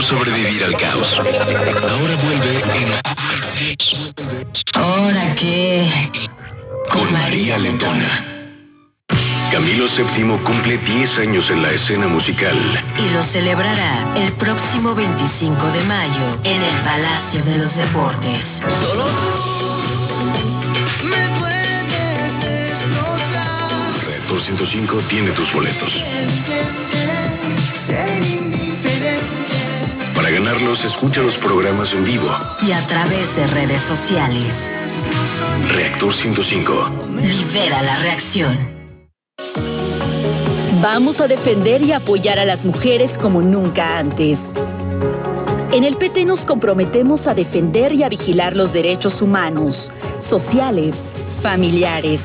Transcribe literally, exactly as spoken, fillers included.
sobrevivir al caos. Ahora vuelve en... ¿Ahora qué? Con María Lentona. Camilo séptimo cumple diez años en la escena musical. Y lo celebrará el próximo veinticinco de mayo en el Palacio de los Deportes. Solo tú me puedes destrozar. Reactor ciento cinco tiene tus boletos. Ser indiferente. Para ganarlos, escucha los programas en vivo. Y a través de redes sociales. Reactor ciento cinco. Libera la reacción. Vamos a defender y apoyar a las mujeres como nunca antes. En el P T nos comprometemos a defender y a vigilar los derechos humanos, sociales, familiares,